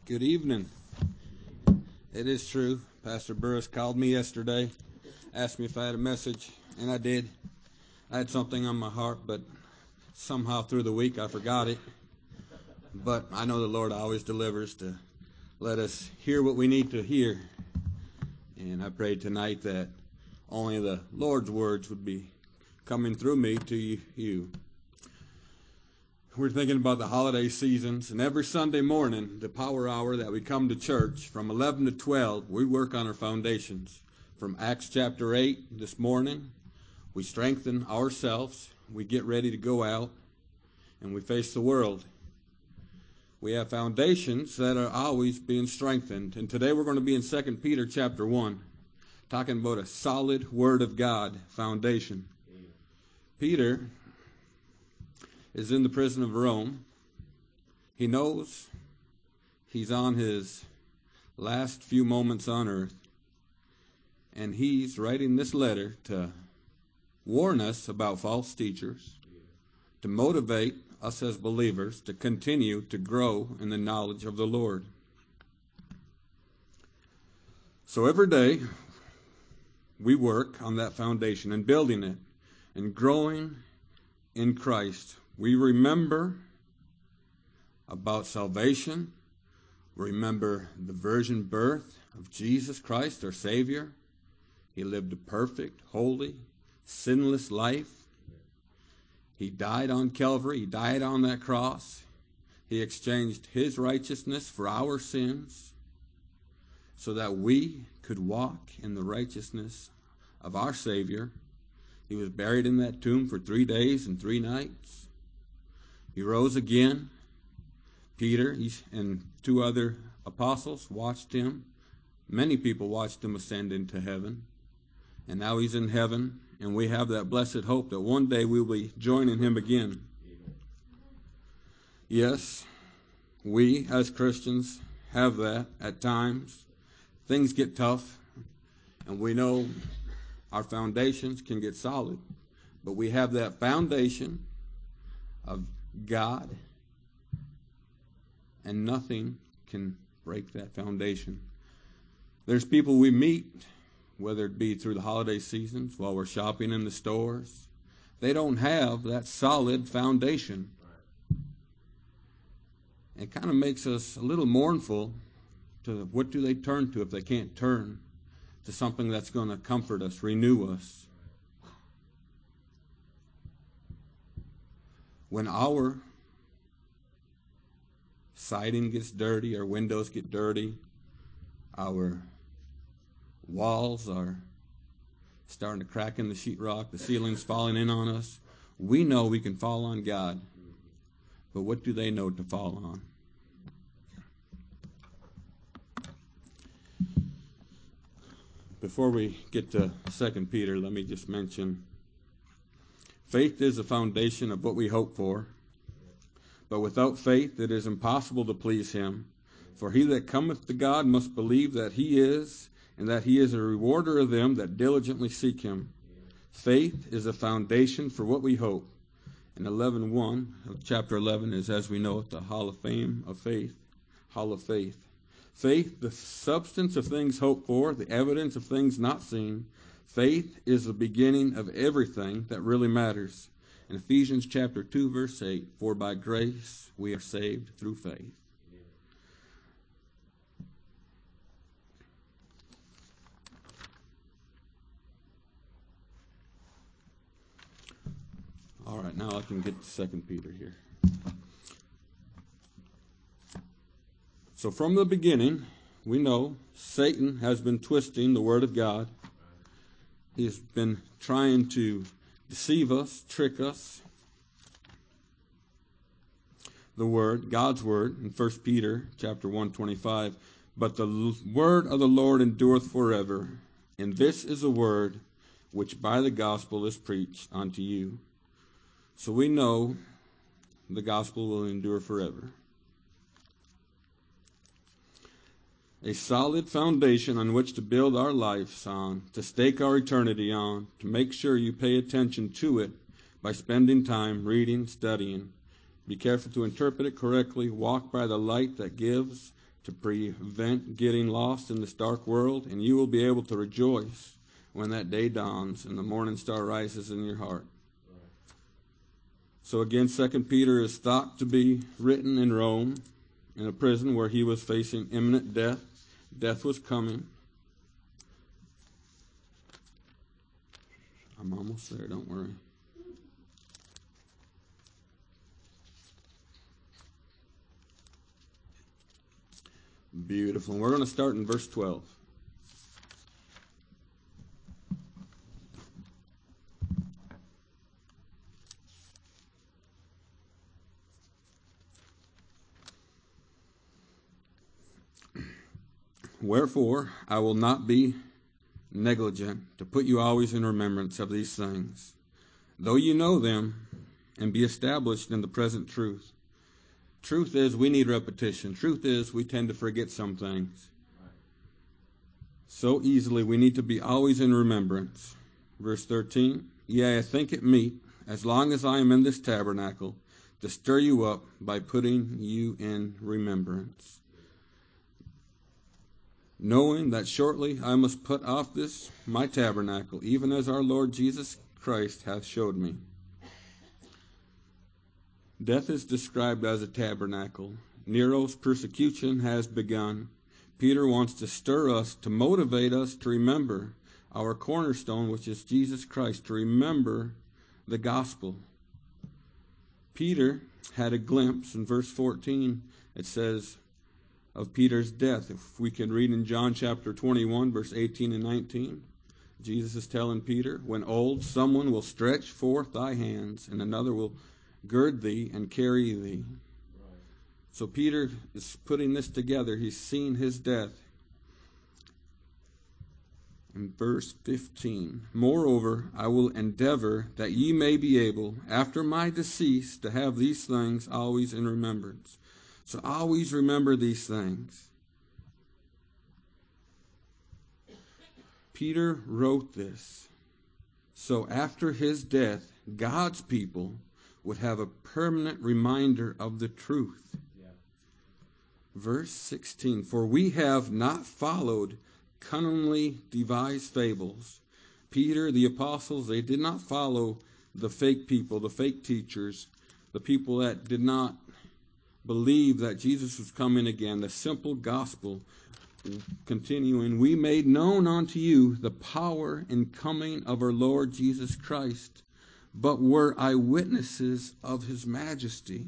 Good evening. It is true. Pastor Burris called me yesterday, asked me if I had a message, and I did. I had something on my heart, but somehow through the week I forgot it. But I know the Lord always delivers to let us hear what we need to hear. And I prayed tonight that only the Lord's words would be coming through me to you. We're thinking about the holiday seasons, and every Sunday morning, the power hour that we come to church, from 11 to 12, we work on our foundations. From Acts chapter 8 this morning, we strengthen ourselves, we get ready to go out, and we face the world. We have foundations that are always being strengthened, and today we're going to be in 2 Peter chapter 1, talking about a solid Word of God foundation. Peter is in the prison of Rome. He knows he's on his last few moments on earth, and he's writing this letter to warn us about false teachers, to motivate us as believers to continue to grow in the knowledge of the Lord. So every day we work on that foundation and building it and growing in Christ. We remember about salvation. Remember the virgin birth of Jesus Christ, our Savior. He lived a perfect, holy, sinless life. He died on Calvary. He died on that cross. He exchanged his righteousness for our sins so that we could walk in the righteousness of our Savior. He was buried in that tomb for 3 days and 3 nights. He rose again. Peter and 2 other apostles watched him. Many people watched him ascend into heaven. And now he's in heaven, and we have that blessed hope that one day we'll be joining him again. Yes, we as Christians have that at times. Things get tough, and we know our foundations can get solid. But we have that foundation of God, and nothing can break that foundation. There's people we meet, whether it be through the holiday seasons, while we're shopping in the stores. They don't have that solid foundation. It kind of makes us a little mournful to what do they turn to if they can't turn to something that's going to comfort us, renew us. When our siding gets dirty, our windows get dirty, our walls are starting to crack in the sheetrock, the ceiling's falling in on us, we know we can fall on God. But what do they know to fall on? Before we get to 2 Peter, let me just mention faith is the foundation of what we hope for. But without faith it is impossible to please him. For he that cometh to God must believe that he is, and that he is a rewarder of them that diligently seek him. Faith is a foundation for what we hope. And 11:1 of chapter 11 is, as we know it, the Hall of Fame of Faith. Hall of Faith. Faith, the substance of things hoped for, the evidence of things not seen. Faith is the beginning of everything that really matters. In Ephesians chapter 2, verse 8, for by grace we are saved through faith. All right, now I can get to 2 Peter here. So from the beginning, we know Satan has been twisting the Word of God. He's been trying to deceive us, trick us. The Word, God's Word, in 1 Peter chapter 1:25, but the word of the Lord endureth forever, and this is a word which by the gospel is preached unto you. So we know the gospel will endure forever. A solid foundation on which to build our lives on, to stake our eternity on, to make sure you pay attention to it by spending time reading, studying. Be careful to interpret it correctly. Walk by the light that gives to prevent getting lost in this dark world, and you will be able to rejoice when that day dawns and the morning star rises in your heart. So again, 2 Peter is thought to be written in Rome, in a prison where he was facing imminent death. Death was coming. I'm almost there, don't worry. Beautiful. And we're going to start in verse 12. Wherefore, I will not be negligent to put you always in remembrance of these things, though you know them and be established in the present truth. Truth is, we need repetition. Truth is, we tend to forget some things so easily. We need to be always in remembrance. Verse 13, yea, I think it meet, as long as I am in this tabernacle, to stir you up by putting you in remembrance, knowing that shortly I must put off this my tabernacle, even as our Lord Jesus Christ hath showed me. Death is described as a tabernacle. Nero's persecution has begun. Peter wants to stir us, to motivate us to remember our cornerstone, which is Jesus Christ, to remember the gospel. Peter had a glimpse in verse 14. It says of Peter's death. If we can read in John chapter 21, verse 18 and 19, Jesus is telling Peter, when old, someone will stretch forth thy hands, and another will gird thee and carry thee. So Peter is putting this together. He's seen his death. In verse 15, moreover, I will endeavor that ye may be able, after my decease, to have these things always in remembrance. So always remember these things. Peter wrote this so after his death, God's people would have a permanent reminder of the truth. Yeah. Verse 16, for we have not followed cunningly devised fables. Peter, the apostles, they did not follow the fake people, the fake teachers, the people that did not believe that Jesus was coming again. The simple gospel. Continuing, we made known unto you the power and coming of our Lord Jesus Christ, but were eyewitnesses of his majesty.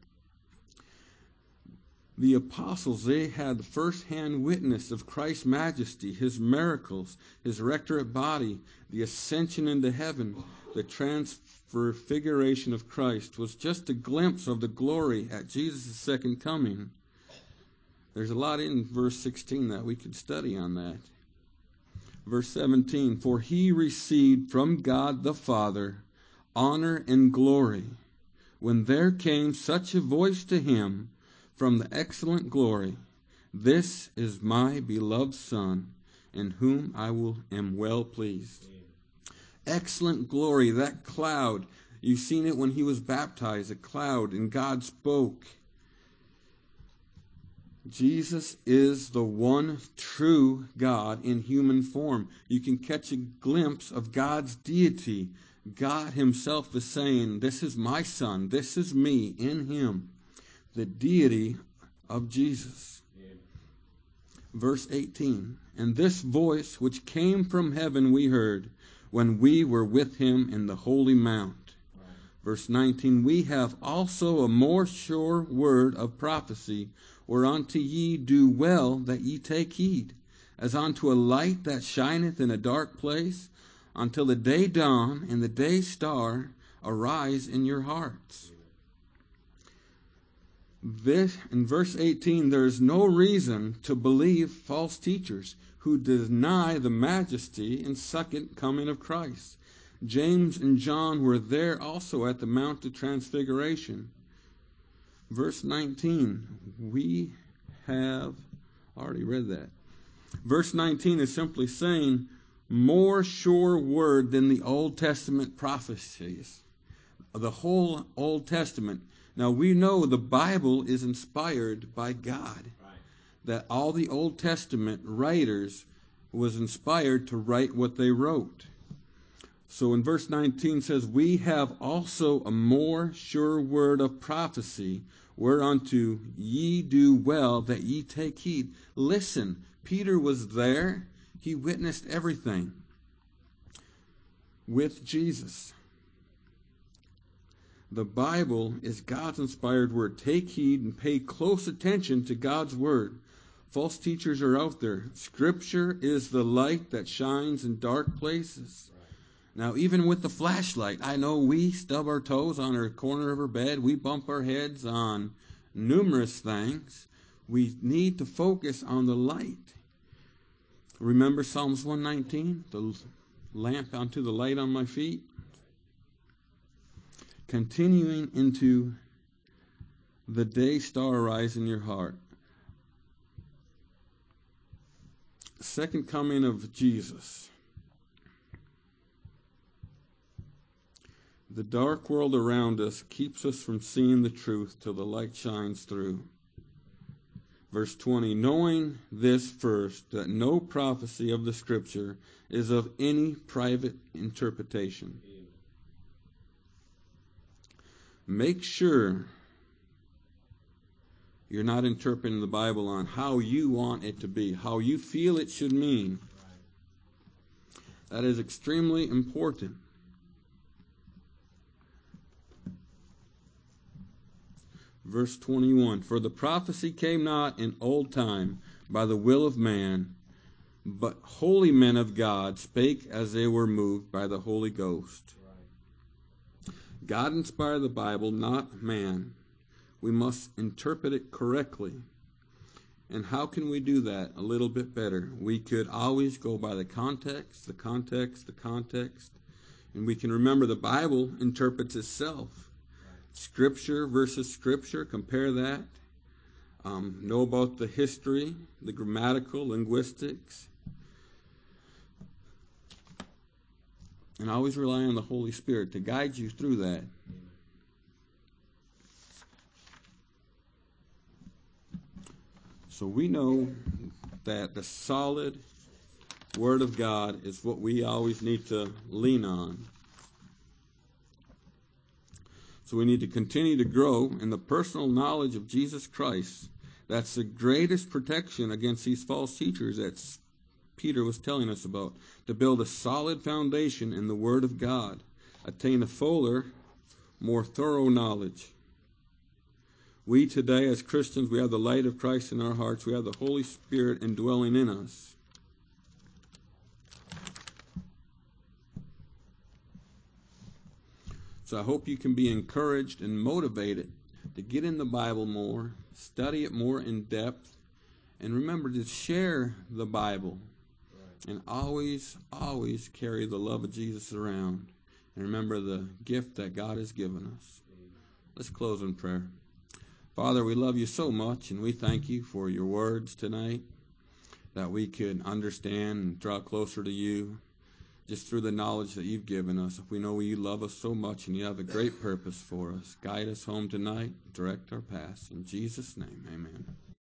The apostles, they had first-hand witness of Christ's majesty, his miracles, his resurrected body, the ascension into heaven, the transfiguration of Christ was just a glimpse of the glory at Jesus' second coming. There's a lot in verse 16 that we could study on that. Verse 17, for he received from God the Father honor and glory, when there came such a voice to him from the excellent glory, this is my beloved Son, in whom I am well pleased. Excellent glory, that cloud. You've seen it when he was baptized, a cloud, and God spoke. Jesus is the one true God in human form. You can catch a glimpse of God's deity. God himself is saying, this is my Son, this is me in him, the deity of Jesus. Yeah. Verse 18, and this voice which came from heaven we heard when we were with him in the holy mount. Right. Verse 19, we have also a more sure word of prophecy, whereunto ye do well that ye take heed, as unto a light that shineth in a dark place, until the day dawn and the day star arise in your hearts. This, in verse 18, there is no reason to believe false teachers who deny the majesty and second coming of Christ. James and John were there also at the Mount of Transfiguration. Verse 19, we have already read that. Verse 19 is simply saying, more sure word than the Old Testament prophecies. The whole Old Testament. Now we know the Bible is inspired by God. Right. that all the Old Testament writers was inspired to write what they wrote. So in verse 19 says, we have also a more sure word of prophecy, whereunto ye do well that ye take heed. Listen, Peter was there. He witnessed everything with Jesus. The Bible is God's inspired word. Take heed and pay close attention to God's word. False teachers are out there. Scripture is the light that shines in dark places. Now, even with the flashlight, I know we stub our toes on our corner of our bed. We bump our heads on numerous things. We need to focus on the light. Remember Psalms 119? The lamp unto the light on my feet. Continuing into the day star rise in your heart. Second coming of Jesus. The dark world around us keeps us from seeing the truth till the light shines through. Verse 20, knowing this first, that no prophecy of the Scripture is of any private interpretation. Make sure you're not interpreting the Bible on how you want it to be, how you feel it should mean. That is extremely important. Verse 21, for the prophecy came not in old time by the will of man, but holy men of God spake as they were moved by the Holy Ghost. God inspired the Bible, not man. We must interpret it correctly. And how can we do that a little bit better? We could always go by the context, and we can remember the Bible interprets itself. Scripture versus Scripture, compare that. Know about the history, the grammatical, linguistics. And always rely on the Holy Spirit to guide you through that. So we know that the solid Word of God is what we always need to lean on. So we need to continue to grow in the personal knowledge of Jesus Christ. That's the greatest protection against these false teachers that Peter was telling us about. To build a solid foundation in the Word of God. Attain a fuller, more thorough knowledge. We today as Christians, we have the light of Christ in our hearts. We have the Holy Spirit indwelling in us. So I hope you can be encouraged and motivated to get in the Bible more, study it more in depth, and remember to share the Bible. And always, always carry the love of Jesus around. And remember the gift that God has given us. Let's close in prayer. Father, we love you so much, and we thank you for your words tonight, that we could understand and draw closer to you just through the knowledge that you've given us. We know you love us so much, and you have a great purpose for us. Guide us home tonight. Direct our paths. In Jesus' name, amen.